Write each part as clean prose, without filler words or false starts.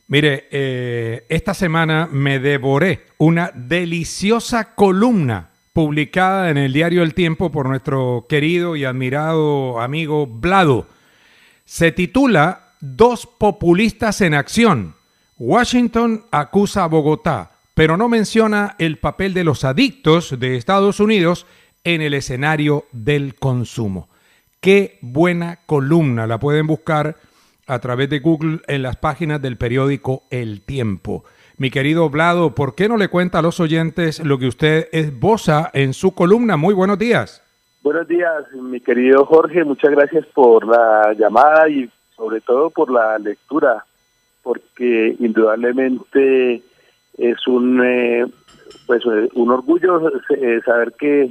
Mire, esta semana me devoré una deliciosa columna publicada en el diario El Tiempo por nuestro querido y admirado amigo Vlado. Se titula Dos populistas en acción. Washington acusa a Bogotá, pero no menciona el papel de los adictos de Estados Unidos en el escenario del consumo. Qué buena columna, la pueden buscar a través de Google en las páginas del periódico El Tiempo. Mi querido Vlado, ¿por qué no le cuenta a los oyentes lo que usted esboza en su columna? Muy buenos días. Buenos días, mi querido Jorge. Muchas gracias por la llamada y sobre todo por la lectura, porque indudablemente es un orgullo saber que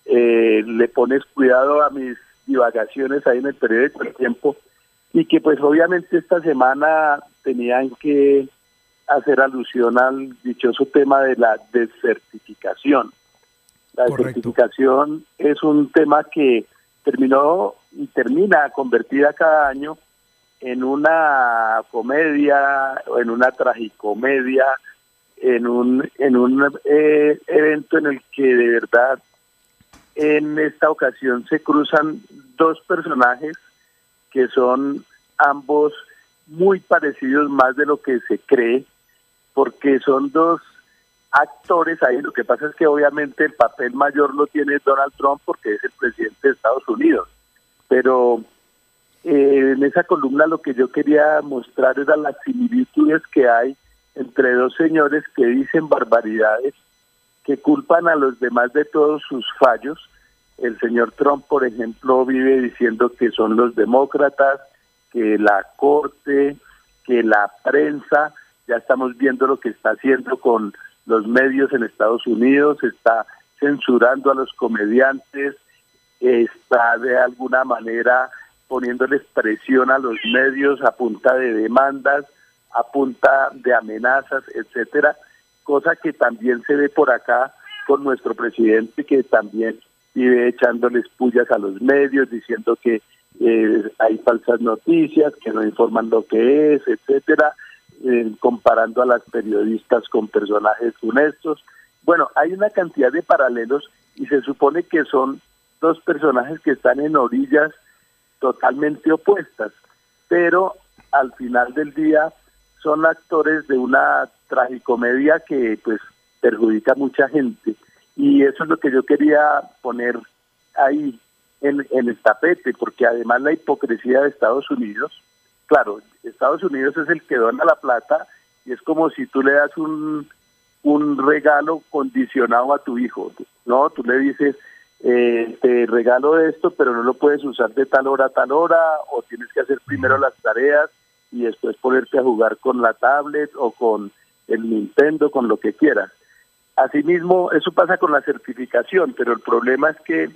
le pones cuidado a mis divagaciones ahí en el periódico El Tiempo, y que pues obviamente esta semana tenían que hacer alusión al dichoso tema de la desertificación. La desertificación es un tema que terminó y termina convertida cada año en una comedia o en una tragicomedia, en un evento en el que de verdad en esta ocasión se cruzan dos personajes que son ambos muy parecidos más de lo que se cree, porque son dos actores ahí. Lo que pasa es que obviamente el papel mayor lo tiene Donald Trump porque es el presidente de Estados Unidos, pero en esa columna lo que yo quería mostrar eran las similitudes que hay entre dos señores que dicen barbaridades, que culpan a los demás de todos sus fallos. El señor Trump, por ejemplo, vive diciendo que son los demócratas, que la corte, que la prensa. Ya estamos viendo lo que está haciendo con los medios en Estados Unidos, está censurando a los comediantes, está de alguna manera poniéndoles presión a los medios a punta de demandas, a punta de amenazas, etcétera, cosa que también se ve por acá con nuestro presidente, que también vive echándoles pullas a los medios, diciendo que hay falsas noticias, que no informan lo que es, etcétera, comparando a las periodistas con personajes funestos. Bueno, hay una cantidad de paralelos y se supone que son dos personajes que están en orillas totalmente opuestas, pero al final del día son actores de una tragicomedia que pues perjudica a mucha gente, y eso es lo que yo quería poner ahí en el tapete, porque además la hipocresía de Estados Unidos, claro, Estados Unidos es el que dona la plata y es como si tú le das un regalo condicionado a tu hijo, ¿no? Tú le dices, te regalo esto, pero no lo puedes usar de tal hora a tal hora, o tienes que hacer primero las tareas y después ponerte a jugar con la tablet o con el Nintendo, con lo que quieras. Asimismo, eso pasa con la certificación, pero el problema es que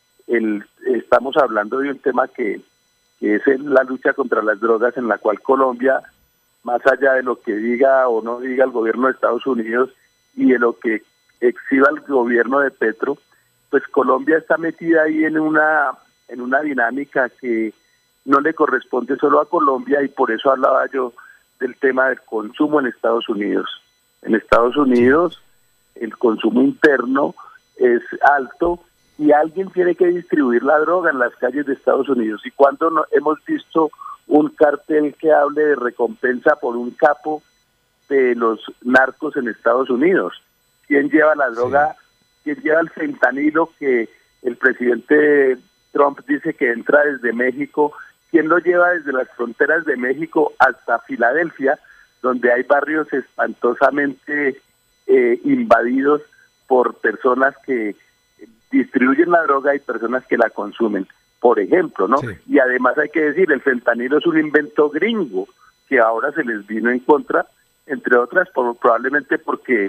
estamos hablando de un tema que es la lucha contra las drogas, en la cual Colombia, más allá de lo que diga o no diga el gobierno de Estados Unidos y de lo que exhiba el gobierno de Petro, pues Colombia está metida ahí en una dinámica que no le corresponde solo a Colombia, y por eso hablaba yo del tema del consumo en Estados Unidos. En Estados Unidos el consumo interno es alto y alguien tiene que distribuir la droga en las calles de Estados Unidos. ¿Y cuando no hemos visto un cartel que hable de recompensa por un capo de los narcos en Estados Unidos? ¿Quién lleva la droga? ¿Quién lleva el fentanilo que el presidente Trump dice que entra desde México? ¿Quién lo lleva desde las fronteras de México hasta Filadelfia, donde hay barrios espantosamente invadidos por personas que distribuyen la droga y personas que la consumen, por ejemplo, ¿no? Sí. Y además hay que decir, el fentanilo es un invento gringo que ahora se les vino en contra, entre otras, probablemente porque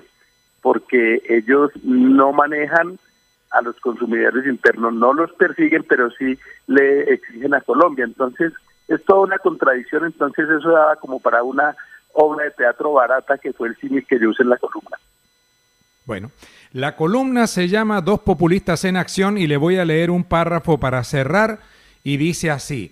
ellos no manejan a los consumidores internos, no los persiguen, pero sí le exigen a Colombia. Entonces, es toda una contradicción. Entonces eso daba como para una obra de teatro barata, que fue el símil que yo usé en la columna. Bueno, la columna se llama Dos populistas en acción y le voy a leer un párrafo para cerrar y dice así: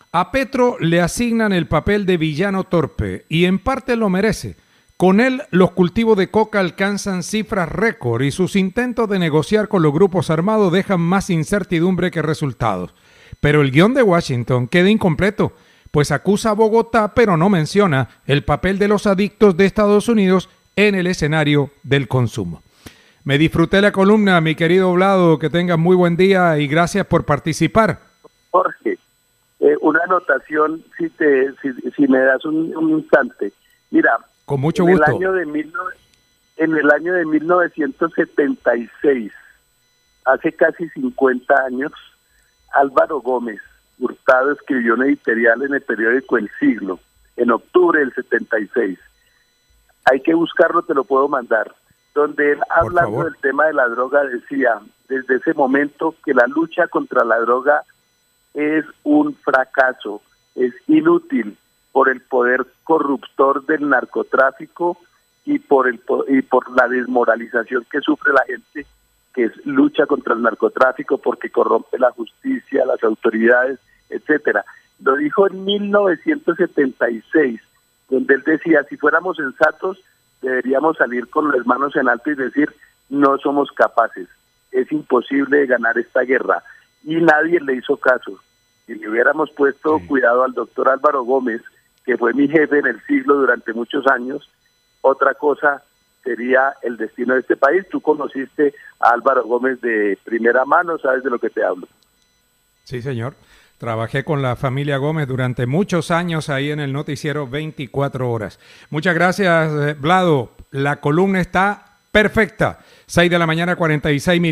A Petro le asignan el papel de villano torpe y en parte lo merece. Con él, los cultivos de coca alcanzan cifras récord y sus intentos de negociar con los grupos armados dejan más incertidumbre que resultados. Pero el guión de Washington queda incompleto, pues acusa a Bogotá pero no menciona el papel de los adictos de Estados Unidos en el escenario del consumo. Me disfruté la columna, mi querido Vlado, que tengas muy buen día y gracias por participar. Jorge, una anotación, si me das un instante. Mira, con mucho gusto. En el año de 1976, hace casi 50 años, Álvaro Gómez Hurtado escribió un editorial en el periódico El Siglo, en octubre del 76. Hay que buscarlo, te lo puedo mandar, donde él, hablando del tema de la droga, decía desde ese momento que la lucha contra la droga es un fracaso, es inútil por el poder corruptor del narcotráfico y por la desmoralización que sufre la gente que lucha contra el narcotráfico porque corrompe la justicia, las autoridades, etcétera. Lo dijo en 1976, donde él decía, si fuéramos sensatos, deberíamos salir con las manos en alto y decir, no somos capaces, es imposible ganar esta guerra. Y nadie le hizo caso. Si le hubiéramos puesto cuidado al doctor Álvaro Gómez, que fue mi jefe en El Siglo durante muchos años, otra cosa sería el destino de este país. Tú conociste a Álvaro Gómez de primera mano, sabes de lo que te hablo. Sí, señor. Trabajé con la familia Gómez durante muchos años ahí en el noticiero 24 horas. Muchas gracias, Vlado. La columna está perfecta. 6 de la mañana, 46 minutos.